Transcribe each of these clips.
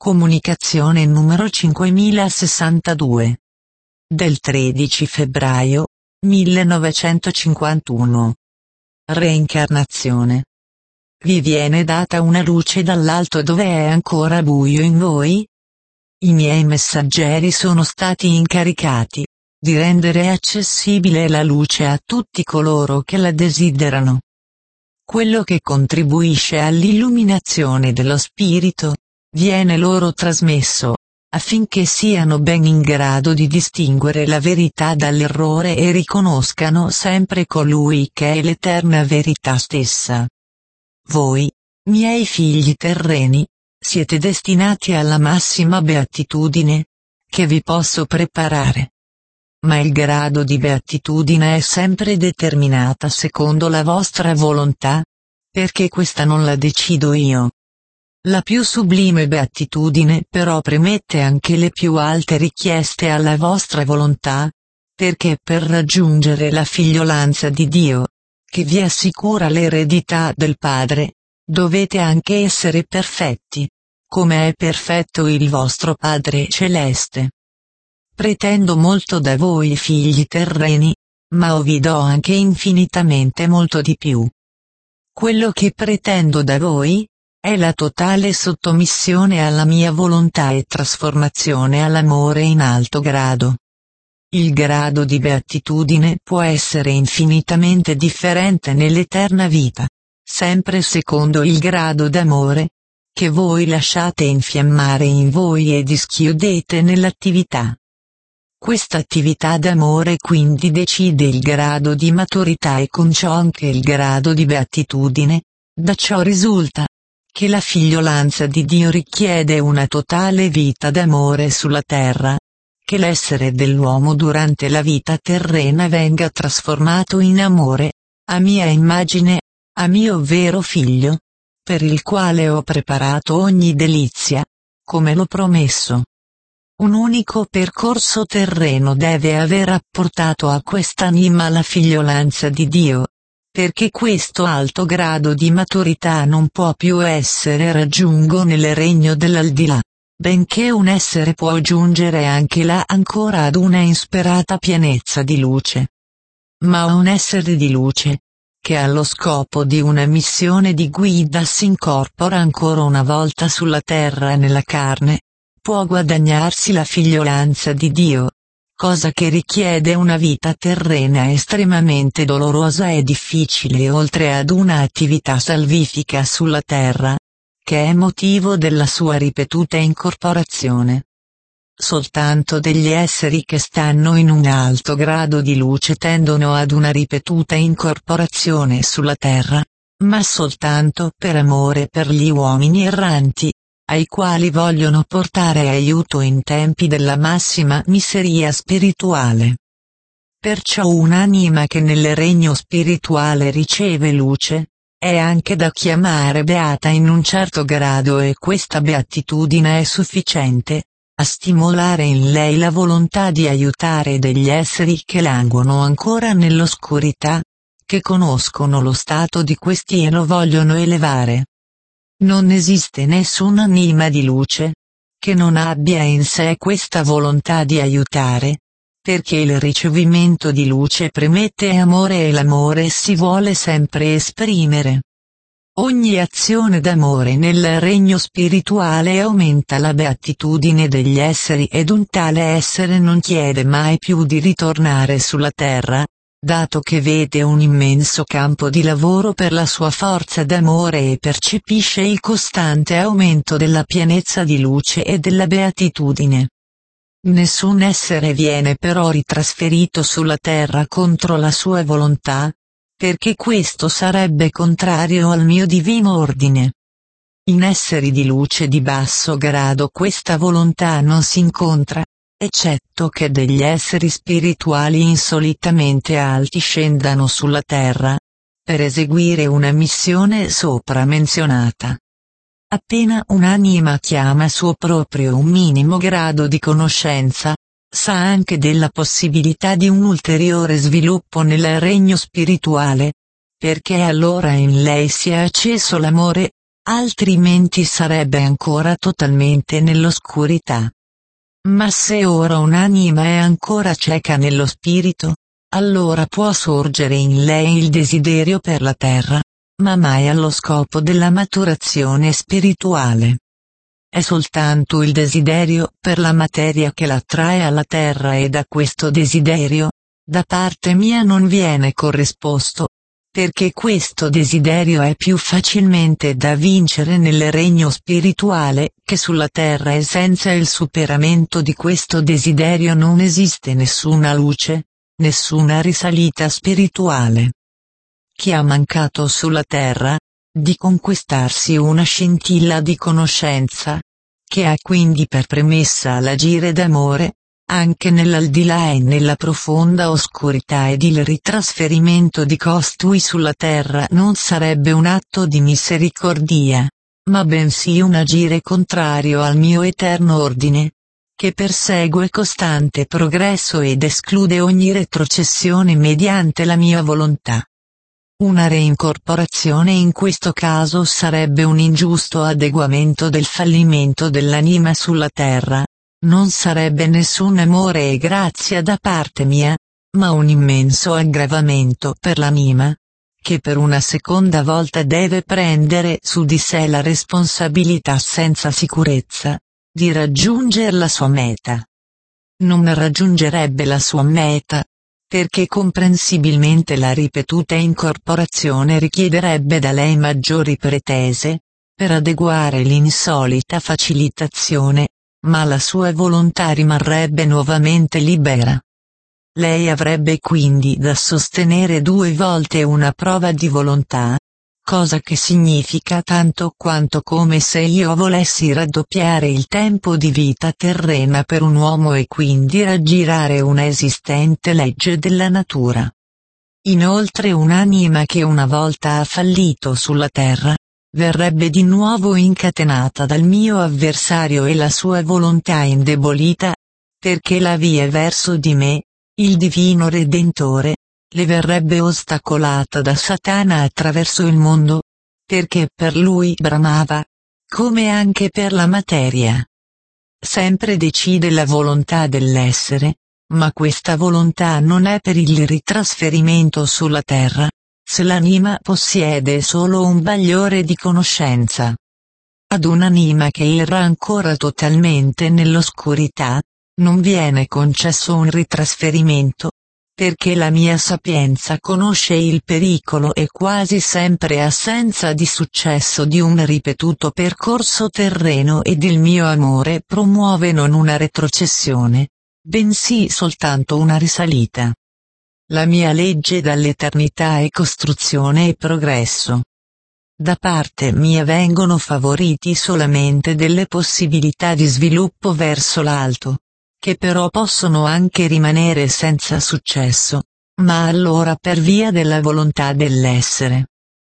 Comunicazione numero 5062. Del 13 febbraio 1951. Reincarnazione. Vi viene data una luce dall'alto dove è ancora buio in voi? I miei messaggeri sono stati incaricati di rendere accessibile la luce a tutti coloro che la desiderano. Quello che contribuisce all'illuminazione dello spirito viene loro trasmesso, affinché siano ben in grado di distinguere la verità dall'errore e riconoscano sempre colui che è l'eterna verità stessa. Voi, miei figli terreni, siete destinati alla massima beatitudine che vi posso preparare. Ma il grado di beatitudine è sempre determinata secondo la vostra volontà, perché questa non la decido io. La più sublime beatitudine però premette anche le più alte richieste alla vostra volontà, perché per raggiungere la figliolanza di Dio, che vi assicura l'eredità del Padre, dovete anche essere perfetti, come è perfetto il vostro Padre Celeste. Pretendo molto da voi figli terreni, ma vi do anche infinitamente molto di più. Quello che pretendo da voi è la totale sottomissione alla mia volontà e trasformazione all'amore in alto grado. Il grado di beatitudine può essere infinitamente differente nell'eterna vita, sempre secondo il grado d'amore che voi lasciate infiammare in voi e dischiudete nell'attività. Questa attività d'amore quindi decide il grado di maturità e con ciò anche il grado di beatitudine. Da ciò risulta che la figliolanza di Dio richiede una totale vita d'amore sulla terra, che l'essere dell'uomo durante la vita terrena venga trasformato in amore, a mia immagine, a mio vero figlio, per il quale ho preparato ogni delizia, come l'ho promesso. Un unico percorso terreno deve aver apportato a quest'anima la figliolanza di Dio, perché questo alto grado di maturità non può più essere raggiunto nel regno dell'aldilà, benché un essere può giungere anche là ancora ad una insperata pienezza di luce. Ma un essere di luce, che allo scopo di una missione di guida si incorpora ancora una volta sulla terra nella carne, può guadagnarsi la figliolanza di Dio, cosa che richiede una vita terrena estremamente dolorosa e difficile oltre ad una attività salvifica sulla terra, che è motivo della sua ripetuta incorporazione. Soltanto degli esseri che stanno in un alto grado di luce tendono ad una ripetuta incorporazione sulla terra, ma soltanto per amore per gli uomini erranti, ai quali vogliono portare aiuto in tempi della massima miseria spirituale. Perciò un'anima che nel regno spirituale riceve luce, è anche da chiamare beata in un certo grado e questa beatitudine è sufficiente a stimolare in lei la volontà di aiutare degli esseri che languono ancora nell'oscurità, che conoscono lo stato di questi e lo vogliono elevare. Non esiste nessun'anima di luce che non abbia in sé questa volontà di aiutare, perché il ricevimento di luce premette amore e l'amore si vuole sempre esprimere. Ogni azione d'amore nel regno spirituale aumenta la beatitudine degli esseri ed un tale essere non chiede mai più di ritornare sulla terra, dato che vede un immenso campo di lavoro per la sua forza d'amore e percepisce il costante aumento della pienezza di luce e della beatitudine. Nessun essere viene però ritrasferito sulla terra contro la sua volontà, perché questo sarebbe contrario al mio divino ordine. In esseri di luce di basso grado questa volontà non si incontra, eccetto che degli esseri spirituali insolitamente alti scendano sulla terra, per eseguire una missione sopra menzionata. Appena un'anima chiama suo proprio un minimo grado di conoscenza, sa anche della possibilità di un ulteriore sviluppo nel regno spirituale, perché allora in lei si è acceso l'amore, altrimenti sarebbe ancora totalmente nell'oscurità. Ma se ora un'anima è ancora cieca nello spirito, allora può sorgere in lei il desiderio per la terra, ma mai allo scopo della maturazione spirituale. È soltanto il desiderio per la materia che l'attrae alla terra e da questo desiderio, da parte mia non viene corrisposto, perché questo desiderio è più facilmente da vincere nel regno spirituale che sulla terra e senza il superamento di questo desiderio non esiste nessuna luce, nessuna risalita spirituale. Chi ha mancato sulla terra, di conquistarsi una scintilla di conoscenza, che ha quindi per premessa l'agire d'amore, anche nell'aldilà e nella profonda oscurità ed il ritrasferimento di costui sulla terra non sarebbe un atto di misericordia, ma bensì un agire contrario al mio eterno ordine, che persegue costante progresso ed esclude ogni retrocessione mediante la mia volontà. Una reincorporazione in questo caso sarebbe un ingiusto adeguamento del fallimento dell'anima sulla terra, non sarebbe nessun amore e grazia da parte mia, ma un immenso aggravamento per l'anima, che per una seconda volta deve prendere su di sé la responsabilità senza sicurezza, di raggiungere la sua meta. Non raggiungerebbe la sua meta, perché comprensibilmente la ripetuta incorporazione richiederebbe da lei maggiori pretese, per adeguare l'insolita facilitazione, ma la sua volontà rimarrebbe nuovamente libera. Lei avrebbe quindi da sostenere 2 volte una prova di volontà, cosa che significa tanto quanto come se io volessi raddoppiare il tempo di vita terrena per un uomo e quindi raggirare una esistente legge della natura. Inoltre un'anima che una volta ha fallito sulla terra, verrebbe di nuovo incatenata dal mio avversario e la sua volontà indebolita, perché la via verso di me, il divino Redentore, le verrebbe ostacolata da Satana attraverso il mondo, perché per lui bramava, come anche per la materia. Sempre decide la volontà dell'essere, ma questa volontà non è per il ritrasferimento sulla terra, se l'anima possiede solo un bagliore di conoscenza. Ad un'anima che erra ancora totalmente nell'oscurità, non viene concesso un ritrasferimento, perché la mia sapienza conosce il pericolo e quasi sempre assenza di successo di un ripetuto percorso terreno ed il mio amore promuove non una retrocessione, bensì soltanto una risalita. La mia legge dall'eternità è costruzione e progresso. Da parte mia vengono favoriti solamente delle possibilità di sviluppo verso l'alto, che però possono anche rimanere senza successo, ma allora per via della volontà dell'essere.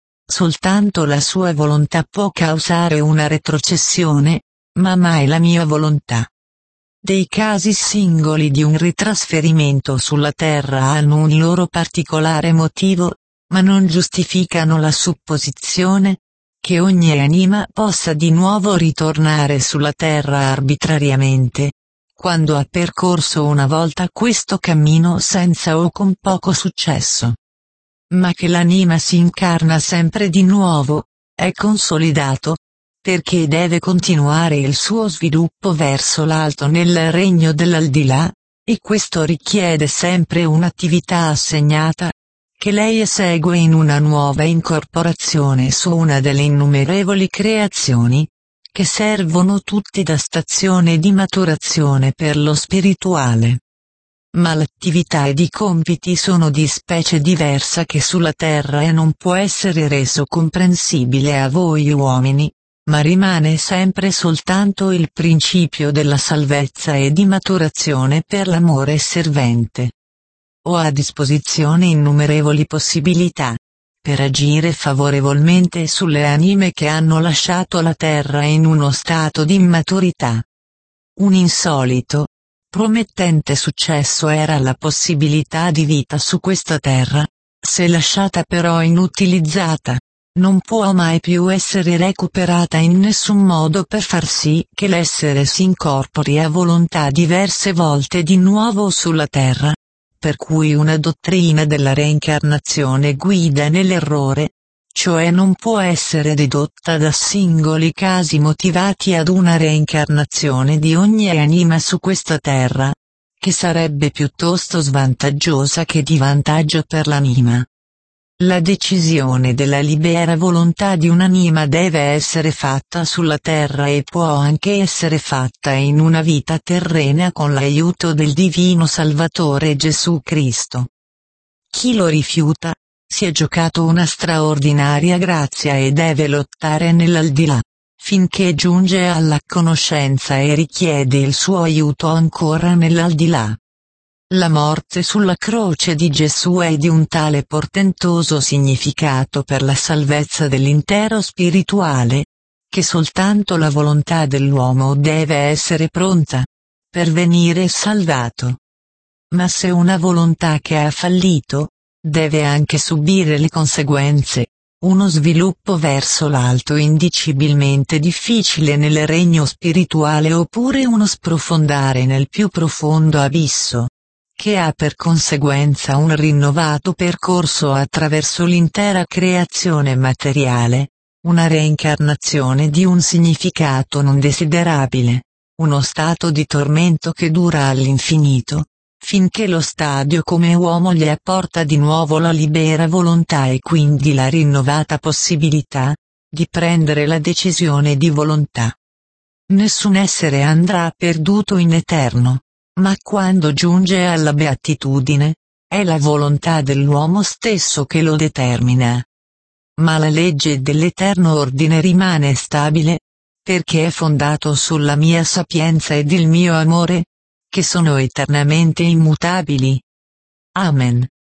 Soltanto la sua volontà può causare una retrocessione, ma mai la mia volontà. Dei casi singoli di un ritrasferimento sulla terra hanno un loro particolare motivo, ma non giustificano la supposizione che ogni anima possa di nuovo ritornare sulla terra arbitrariamente, quando ha percorso una volta questo cammino senza o con poco successo. Ma che l'anima si incarna sempre di nuovo, è consolidato, perché deve continuare il suo sviluppo verso l'alto nel regno dell'aldilà, e questo richiede sempre un'attività assegnata, che lei esegue in una nuova incorporazione su una delle innumerevoli creazioni, che servono tutti da stazione di maturazione per lo spirituale. Ma l'attività ed i compiti sono di specie diversa che sulla terra e non può essere reso comprensibile a voi uomini, ma rimane sempre soltanto il principio della salvezza e di maturazione per l'amore servente. Ho a disposizione innumerevoli possibilità, per agire favorevolmente sulle anime che hanno lasciato la terra in uno stato di immaturità. Un insolito, promettente successo era la possibilità di vita su questa terra, se lasciata però inutilizzata, non può mai più essere recuperata in nessun modo per far sì che l'essere si incorpori a volontà diverse volte di nuovo sulla terra. Per cui una dottrina della reincarnazione guida nell'errore, cioè non può essere dedotta da singoli casi motivati ad una reincarnazione di ogni anima su questa terra, che sarebbe piuttosto svantaggiosa che di vantaggio per l'anima. La decisione della libera volontà di un'anima deve essere fatta sulla terra e può anche essere fatta in una vita terrena con l'aiuto del Divino Salvatore Gesù Cristo. Chi lo rifiuta, si è giocato una straordinaria grazia e deve lottare nell'aldilà, finché giunge alla conoscenza e richiede il suo aiuto ancora nell'aldilà. La morte sulla croce di Gesù è di un tale portentoso significato per la salvezza dell'intero spirituale, che soltanto la volontà dell'uomo deve essere pronta per venire salvato. Ma se una volontà che ha fallito, deve anche subire le conseguenze, uno sviluppo verso l'alto indicibilmente difficile nel regno spirituale oppure uno sprofondare nel più profondo abisso, che ha per conseguenza un rinnovato percorso attraverso l'intera creazione materiale, una reincarnazione di un significato non desiderabile, uno stato di tormento che dura all'infinito, finché lo stadio come uomo gli apporta di nuovo la libera volontà e quindi la rinnovata possibilità di prendere la decisione di volontà. Nessun essere andrà perduto in eterno. Ma quando giunge alla beatitudine, è la volontà dell'uomo stesso che lo determina. Ma la legge dell'eterno ordine rimane stabile, perché è fondato sulla mia sapienza ed il mio amore, che sono eternamente immutabili. Amen.